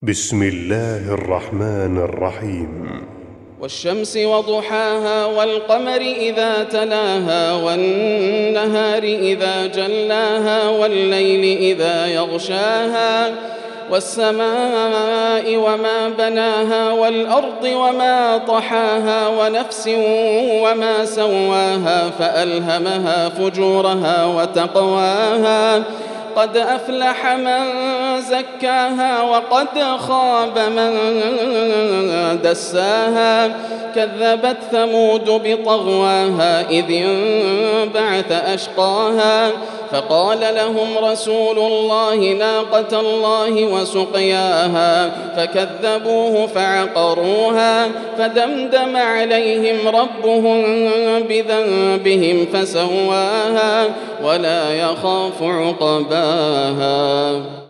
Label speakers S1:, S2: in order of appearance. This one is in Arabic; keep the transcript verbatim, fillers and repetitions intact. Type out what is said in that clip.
S1: بسم الله الرحمن الرحيم.
S2: والشمس وضحاها والقمر إذا تلاها والنهار إذا جلاها والليل إذا يغشاها والسماء وما بناها والأرض وما طحاها ونفس وما سواها فألهمها فجورها وتقواها قد أفلح من زكاها وقد خاب من دساها كذبت ثمود بطغواها إذ انبعث أشقاها فقال لهم رسول الله ناقة الله وسقياها فكذبوه فعقروها فدمدم عليهم ربهم بذنبهم فسواها ولا يخاف عقباها.